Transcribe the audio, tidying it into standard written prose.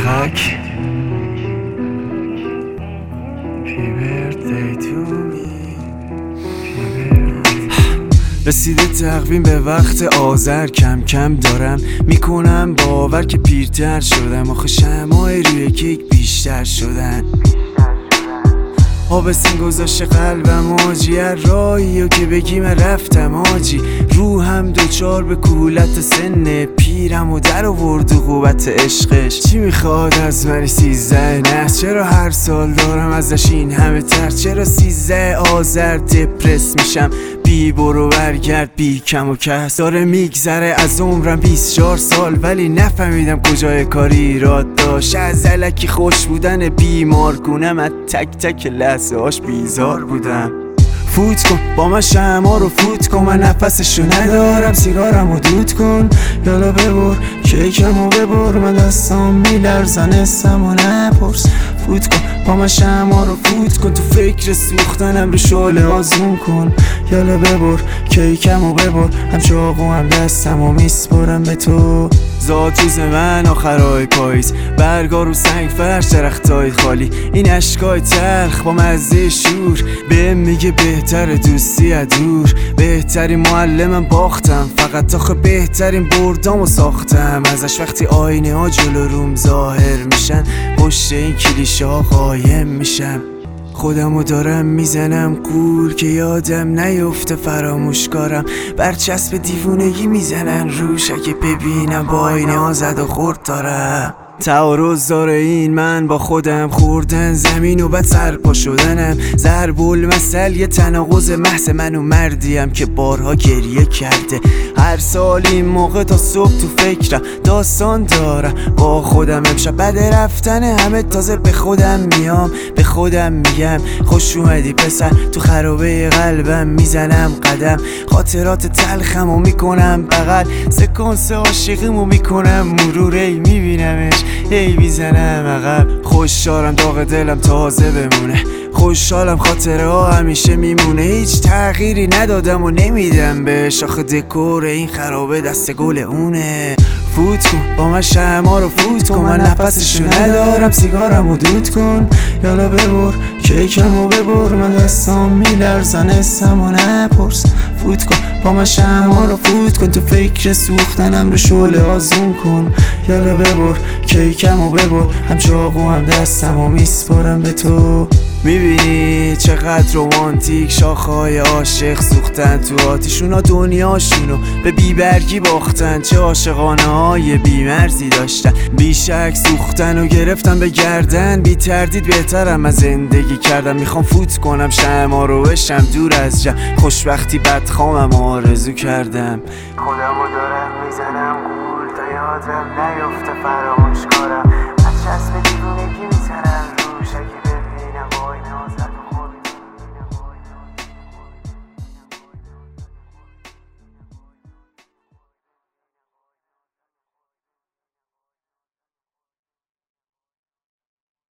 خاک رسیده تقویم به وقت آذر، کم کم دارم میکنم باور که پیرتر شدم. آخه شمعای روی کیک بیشتر شدن. آبستن گذاشته قلبم آجی، راهی و که بگی من رفتم آجی. روحم دوچار به کولت سن پیرم و در آورد و قوت عشقش. چی میخواد از من 13 نه؟ چرا هر سال دارم ازش این همه ترس؟ چرا 13 آذر دپرس میشم؟ بی برو برگرد بی کم و کس. داره میگذره از عمرم 24 سال ولی نفهمیدم کجای کاری ایراد داشت. از الکی خوش بودن بیمارگونم، از تک تک لحظه هاش بیزار بودم. فوت کن با من شمع رو فوت کن، من نفسشو ندارم، سیگارم رو دود کن. یالا ببر کیکم رو ببر، من دستام میلرزن اسم و نپرس. فوت کن با من شمع رو فوت کن، تو فکر سوختنم رو شعله آزمون کن. یالا ببر کیکم رو ببر، هم چاقو هم دستم و میسپرم به تو. زاد روز من آخرای پاییز، برگا رو سنگ فرش، درختای خالی. این اشکای تلخ با مزه شور بهم میگه بهتر دوستی دور. بهترین معلمم باختم، فقط آخه بهترین بردامو ساختم ازش. وقتی آینه ها جلو روم ظاهر میشن، پشت این کلیشه ها قایم میشم. خودمو دارم میزنم گور که یادم نیفته فراموشکارم. برچسب دیوونگی میزنن روش، اگه ببینم با آینه ها زد و خورد دارم. تعارض داره این من با خودم، خوردن زمین و بعد سرپا شدنم. ضرب المثل یه تناقض محض، من و مردیم که بارها گریه کرده. هر سال این موقع تا صبح تو فکرم، داستان دارم با خودم. امشب بعد رفتن همه تازه به خودم میام، به خودم میگم خوش اومدی پسر. تو خرابه قلبم میزنم قدم، خاطرات تلخمو میکنم بغل. سکانس عاشقیمو میکنم مرور، ای میبینمش هی میزنم عقب. خوشحالم داغ دلم تازه بمونه، خوشحالم خاطره ها همیشه میمونه. هیچ تغییری ندادم و نمیدم بهش، آخه دکور این خرابه دست گل اونه. فوت کن با من شمع رو فوت کن، من نفسشو ندارم، سیگارم رو دود کن. یالا ببر کیکم رو ببر، من دستام میلرزن اسم و نپرس. فوت کن با من شمع رو فوت کن، تو فکر سوختنم رو شعله آزمون کن. یالا ببر کیکم رو ببر، هم چاقو هم دستم و میسپرم به تو. میبینی چقدر رومانتیک شاخهای عاشق سوختن تو آتیشونا، دنیاشونو به بیبرگی باختن. چه عاشقانه های بیمرزی داشتن، بیشک سوختن و گرفتن به گردن. بی تردید بهترم از زندگی کردم، میخوام فوت کنم شمع رو بشم دور از جمع. خوشبختی بدخوامم آرزو کردم. خودمو دارم میزنم گول تا یادم نیفته فراموش